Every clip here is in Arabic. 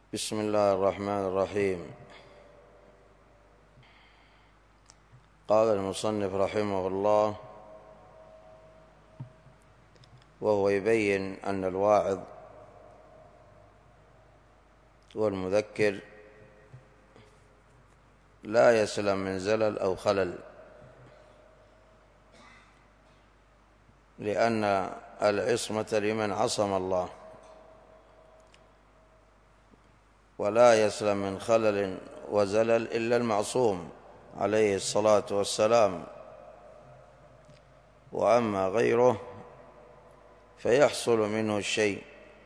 بسم الله الرحمن الرحيم. قال المصنف رحمه الله وهو يبين أن الواعظ والمذكر لا يسلم من زلل أو خلل، لأن العصمة لمن عصم الله، ولا يسلم من خلل وزلل إلا المعصوم عليه الصلاة والسلام، وأما غيره فيحصل منه الشيء.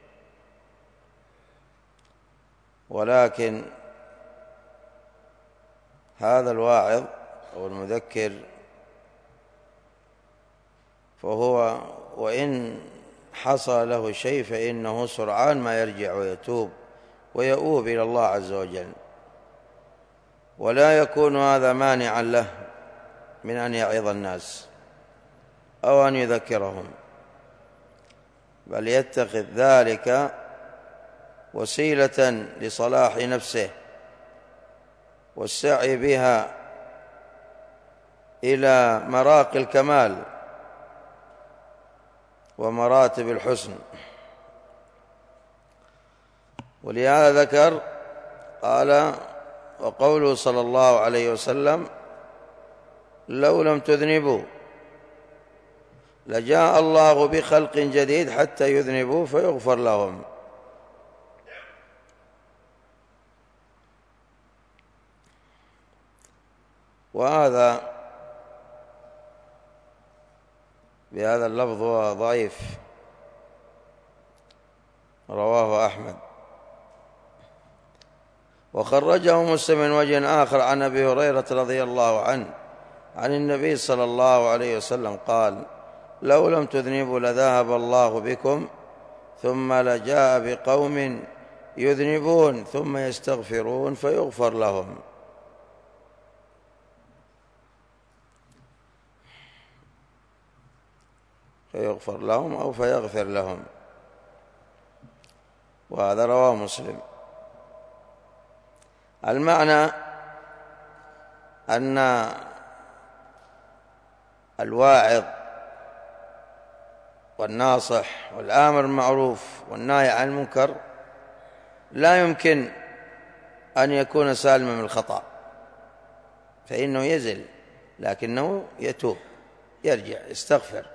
ولكن هذا الواعظ أو المذكر فهو وإن حصل له شيء فإنه سرعان ما يرجع ويتوب ويؤوب إلى الله عز وجل، ولا يكون هذا مانعا له من أن يعظ الناس أو أن يذكرهم، بل يتخذ ذلك وسيلة لصلاح نفسه والسعي بها إلى مراقي الكمال ومراتب الحسن. ولهذا ذكر قال: وقوله صلى الله عليه وسلم: لو لم تذنبوا لجاء الله بخلق جديد حتى يذنبوا فيغفر لهم. وهذا بهذا اللفظ هو ضعيف، رواه أحمد، وخرجه مسلم من وجه آخر عن أبي هريرة رضي الله عنه عن النبي صلى الله عليه وسلم قال: لو لم تذنبوا لذهب الله بكم ثم لجاء بقوم يذنبون ثم يستغفرون فيغفر لهم. فيغفر لهم أو فيغفر لهم، وهذا رواه مسلم. المعنى أن الواعظ والناصح والآمر بالمعروف والناهي عن المنكر لا يمكن أن يكون سالما من الخطأ، فإنه يزل لكنه يتوب يرجع يستغفر.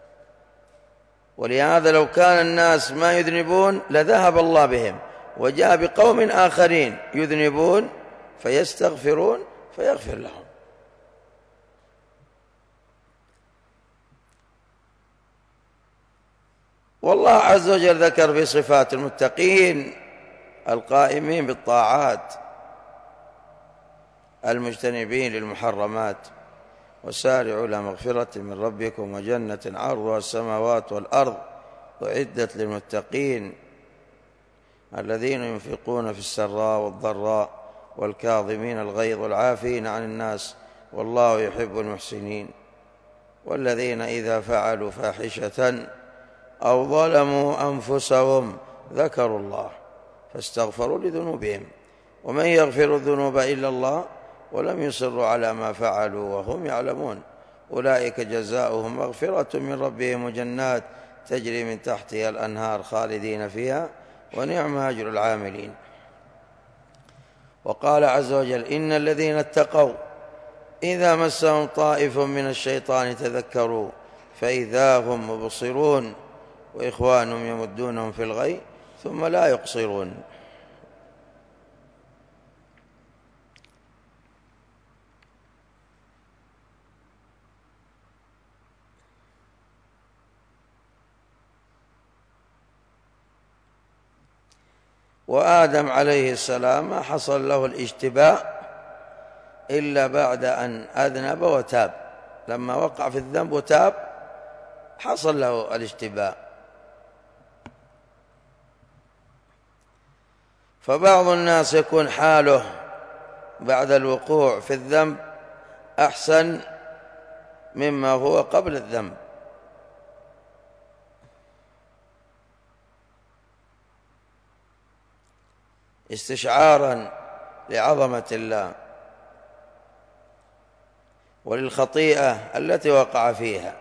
ولهذا لو كان الناس ما يذنبون لذهب الله بهم وجاء بقوم آخرين يذنبون فيستغفرون فيغفر لهم. والله عز وجل ذكر في صفات المتقين القائمين بالطاعات المجتنبين للمحرمات: وسارعوا إلى مغفرة من ربكم وجنة عرضها السماوات والأرض أعدت للمتقين الذين ينفقون في السراء والضراء والكاظمين الغيظ والعافين عن الناس والله يحب المحسنين. والذين إذا فعلوا فاحشة أو ظلموا أنفسهم ذكروا الله فاستغفروا لذنوبهم ومن يغفر الذنوب إلا الله ولم يصروا على ما فعلوا وهم يعلمون أولئك جزاؤهم مغفرة من ربهم وجنات تجري من تحتها الأنهار خالدين فيها ونعم أجر العاملين. وقال عز وجل: إن الذين اتقوا إذا مسهم طائف من الشيطان تذكروا فإذا هم مبصرون وإخوانهم يمدونهم في الغي ثم لا يقصرون. وآدم عليه السلام ما حصل له الاشتباء إلا بعد أن أذنب وتاب، لما وقع في الذنب وتاب حصل له الاشتباء. فبعض الناس يكون حاله بعد الوقوع في الذنب أحسن مما هو قبل الذنب، استشعارا لعظمة الله وللخطيئة التي وقع فيها.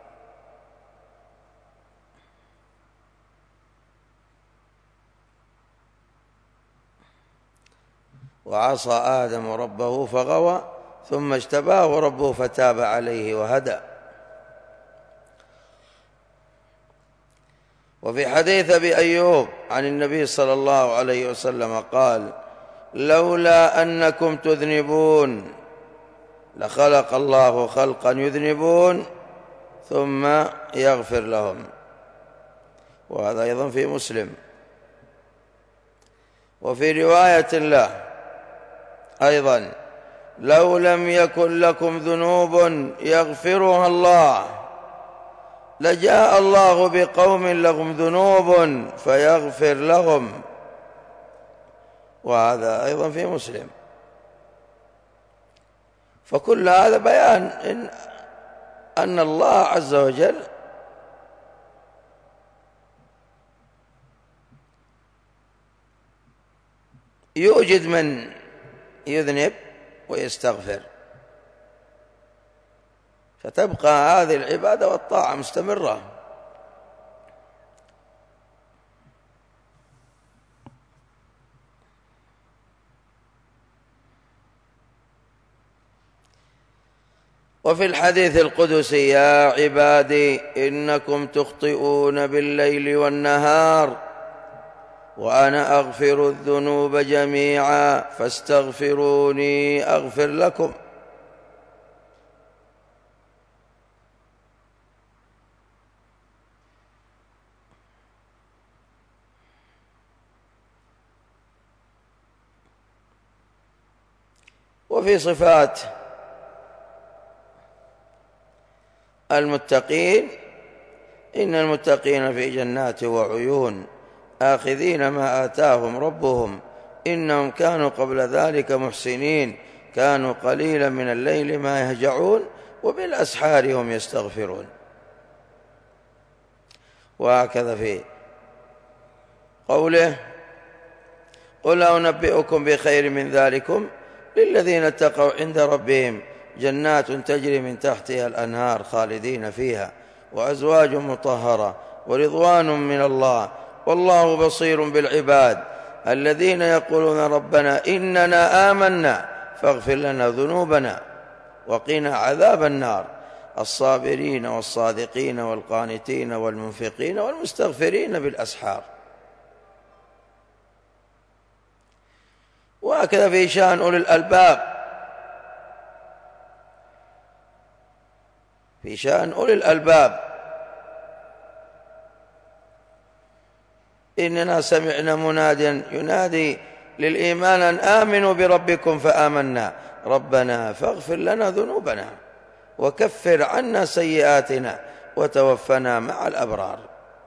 وعصى آدم ربه فغوى ثم اجتباه ربه فتاب عليه وهدى. وفي حديث أبي أيوب عن النبي صلى الله عليه وسلم قال: لولا أنكم تذنبون لخلق الله خلقا يذنبون ثم يغفر لهم. وهذا أيضا في مسلم. وفي رواية له أيضا: لو لم يكن لكم ذنوب يغفرها الله لجاء الله بقوم لهم ذنوب فيغفر لهم. وهذا أيضا في مسلم. فكل هذا بيان أن الله عز وجل يوجد من يذنب ويستغفر، فتبقى هذه العبادة والطاعة مستمرة. وفي الحديث القدسي: يا عبادي إنكم تخطئون بالليل والنهار وأنا أغفر الذنوب جميعا فاستغفروني أغفر لكم. وفي صفات المتقين: إن المتقين في جنات وعيون آخذين ما آتاهم ربهم إنهم كانوا قبل ذلك محسنين كانوا قليلا من الليل ما يهجعون وبالأسحار هم يستغفرون. وهكذا في قوله: قل أنبئكم بخير من ذلكم للذين اتقوا عند ربهم جنات تجري من تحتها الأنهار خالدين فيها وأزواج مطهرة ورضوان من الله والله بصير بالعباد الذين يقولون ربنا إننا آمنا فاغفر لنا ذنوبنا وقنا عذاب النار الصابرين والصادقين والقانتين والمنفقين والمستغفرين بالأسحار. وهكذا في شأن أولي الألباب، في شأن أولي الألباب: إننا سمعنا مناديا ينادي للإيمان أن آمنوا بربكم فآمنا ربنا فاغفر لنا ذنوبنا وكفر عنا سيئاتنا وتوفنا مع الأبرار.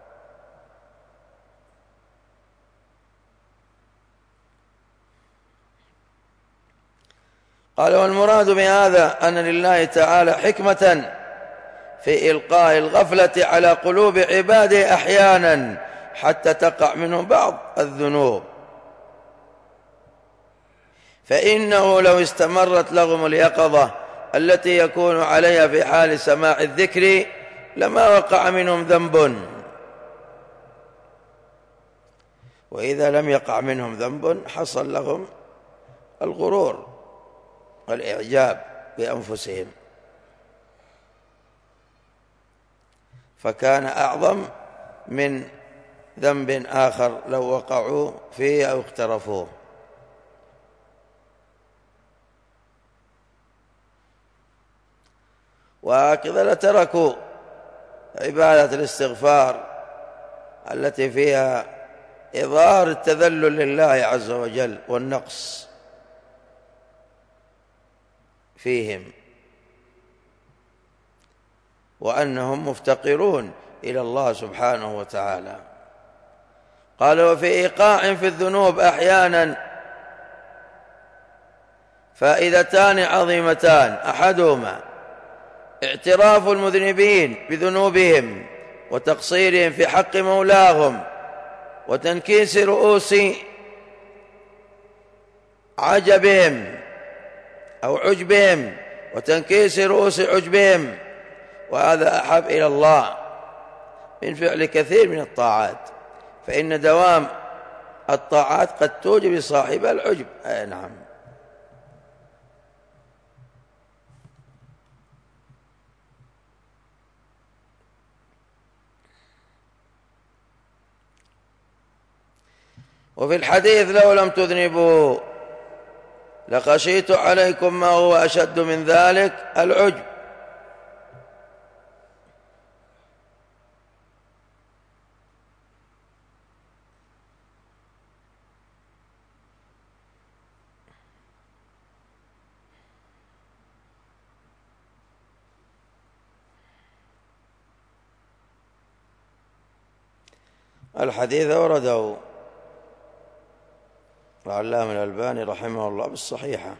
قال: والمراد بهذا أن لله تعالى حكمة في إلقاء الغفلة على قلوب عباده أحيانا حتى تقع منهم بعض الذنوب، فإنه لو استمرت لهم اليقظة التي يكون عليها في حال سماع الذكر لما وقع منهم ذنب، وإذا لم يقع منهم ذنب حصل لهم الغرور والإعجاب بأنفسهم، فكان أعظم من ذنب آخر لو وقعوا فيه أو اقترفوه. وهكذا لتركوا عبادة الاستغفار التي فيها إظهار التذلل لله عز وجل والنقص فيهم وأنهم مفتقرون إلى الله سبحانه وتعالى. قال: وفي إيقاع في الذنوب أحيانا فائدتان عظيمتان: أحدهما اعتراف المذنبين بذنوبهم وتقصيرهم في حق مولاهم وتنكيس رؤوس عجبهم أو عجبهم وتنكيس رؤوس عجبهم، وهذا أحب إلى الله من فعل كثير من الطاعات، فإن دوام الطاعات قد توجب صاحبها العجب. نعم. وفي الحديث لو لم تذنبوا لخشيت عليكم ما هو أشد من ذلك العجب. الحديث أورده العلامة الألباني رحمه الله بالصحيحة،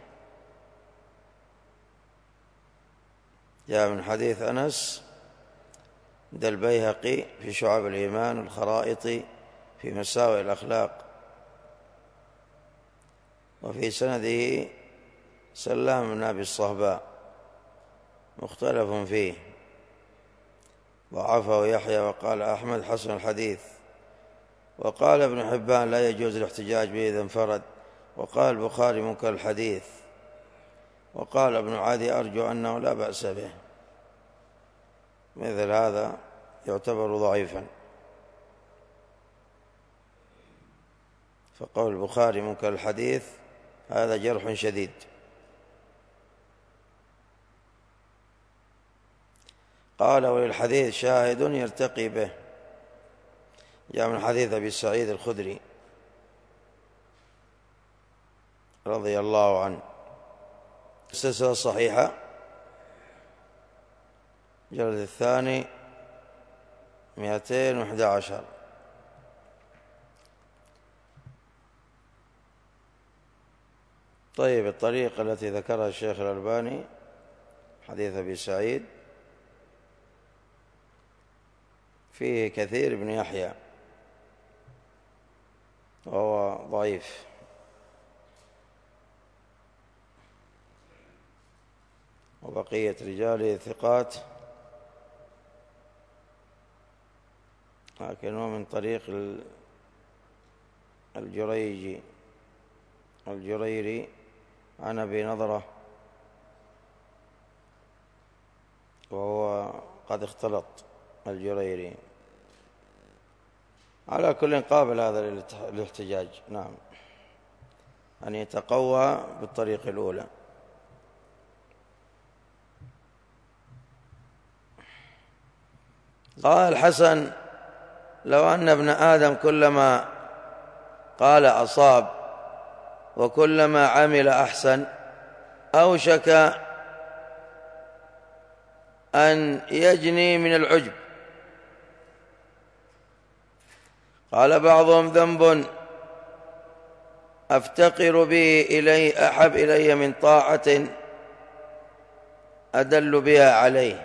جاء من حديث أنس عند البيهقي في شعب الإيمان والخرائط في مساوئ الأخلاق، وفي سنده سلام بن أبي الصهباء مختلف فيه، ضعفه يحيى وقال أحمد حسن الحديث، وقال ابن حبان لا يجوز الاحتجاج به إذا انفرد، وقال البخاري منكر الحديث، وقال ابن عدي أرجو أنه لا بأس به. مثل هذا يعتبر ضعيفا، فقول البخاري منكر الحديث هذا جرح شديد. قال وللحديث شاهد يرتقي به، جاء من حديث أبي سعيد الخدري رضي الله عنه، السلسلة الصحيحة الجلد الثاني 211. طيب، الطريقة التي ذكرها الشيخ الألباني حديث أبي سعيد فيه كثير بن يحيى وهو ضعيف، وبقية رجاله ثقات، لكن هو من طريق الجريري عن أبي نضرة، وهو قد اختلط الجريري. على كل قابل هذا الاحتجاج، نعم، أن يتقوى بالطريق الأولى. قال الحسن لو أن ابن آدم كلما قال أصاب وكلما عمل أحسن أوشك أن يجني من العجب. قال بعضهم ذنب أفتقر به إليه أحب إلي من طاعة أدل بها عليه.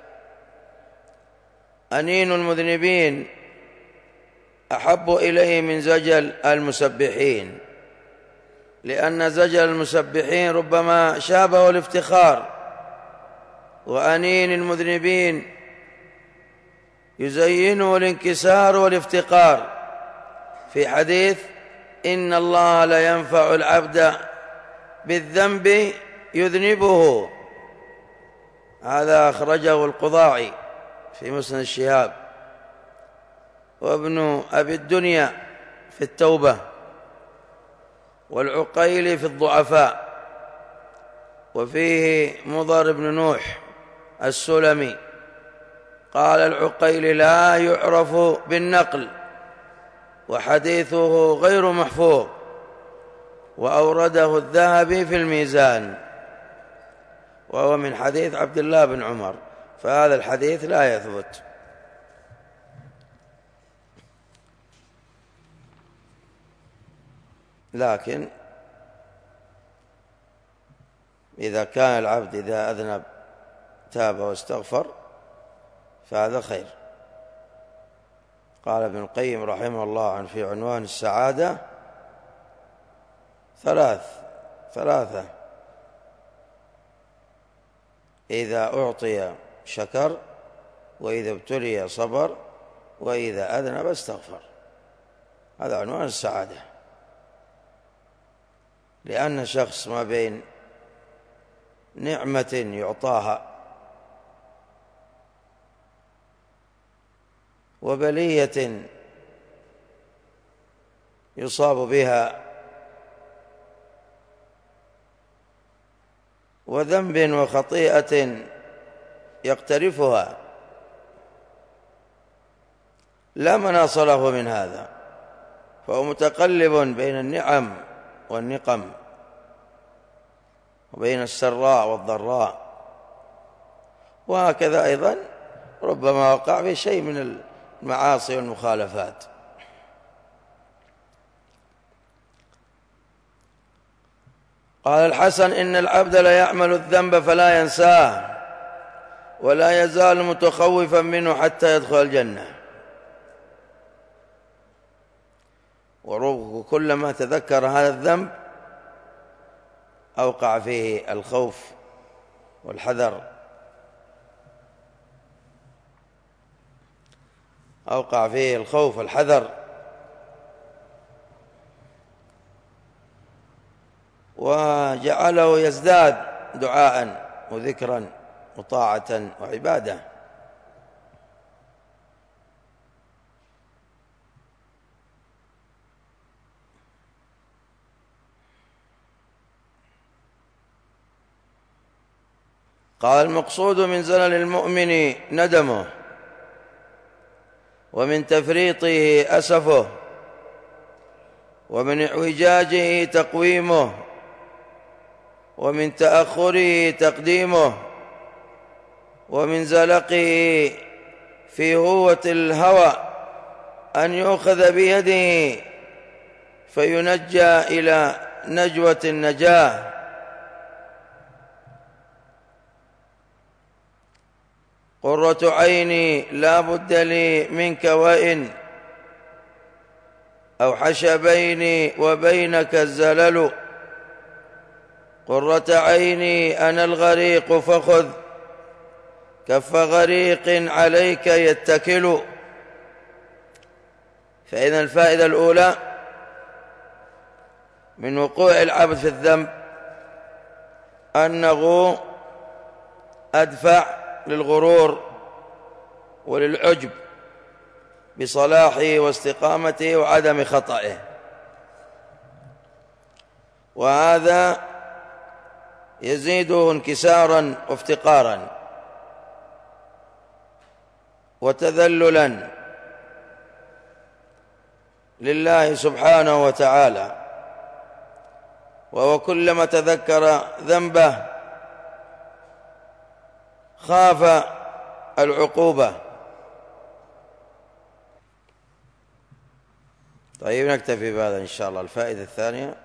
أنين المذنبين أحب إليه من زجل المسبحين، لأن زجل المسبحين ربما شابه الافتخار، وأنين المذنبين يزينه الانكسار والافتقار. في حديث إن الله لا ينفع العبد بالذنب يذنبه، هذا أخرجه القضاعي في مسند الشهاب، وابن أبي الدنيا في التوبة، والعقيلي في الضعفاء، وفيه مضر بن نوح السلمي قال العقيلي لا يعرف بالنقل وحديثه غير محفوظ، وأورده الذهبي في الميزان، وهو من حديث عبد الله بن عمر، فهذا الحديث لا يثبت. لكن إذا كان العبد إذا أذنب تاب واستغفر فهذا خير. قال ابن القيم رحمه الله في عنوان السعادة 3 ثلاثة: إذا أعطي شكر، وإذا ابتلي صبر، وإذا أذنب استغفر. هذا عنوان السعادة. لأن شخص ما بين نعمة يعطاها وبلية يصاب بها وذنب وخطيئة يقترفها، لا مناص له من هذا، فهو متقلب بين النعم والنقم، وبين السراء والضراء. وهكذا أيضا ربما وقع في شيء من المعاصي والمخالفات. قال الحسن: إن العبد لا يعمل الذنب فلا ينساه، ولا يزال متخوفا منه حتى يدخل الجنة. وكلما تذكر هذا الذنب أوقع فيه الخوف والحذر، أوقع فيه الخوف والحذر، وجعله يزداد دعاء وذكرا وطاعة وعبادة. قال: المقصود من زلل المؤمن ندمه، ومن تفريطه أسفه، ومن اعوجاجه تقويمه، ومن تأخره تقديمه، ومن زلقه في هوة الهوى أن يؤخذ بيده فينجى إلى نجوة النجاة. قرة عيني لا بد لي منك، وإن أوحش بيني وبينك الزلل. قرة عيني أنا الغريق، فخذ كف غريق عليك يتكل. فإذا الفائدة الأولى من وقوع العبد في الذنب أنه أدفع للغرور وللعجب بصلاحه واستقامته وعدم خطئه، وهذا يزيده انكسارا وافتقارا وتذللا لله سبحانه وتعالى. وهو كلما تذكر ذنبه خاف العقوبة. طيب، نكتفي بهذا إن شاء الله. الفائدة الثانية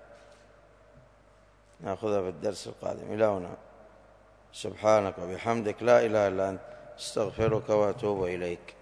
نأخذها في الدرس القادم. إلى هنا، سبحانك وبحمدك، لا إله إلا أنت، استغفرك وأتوب إليك.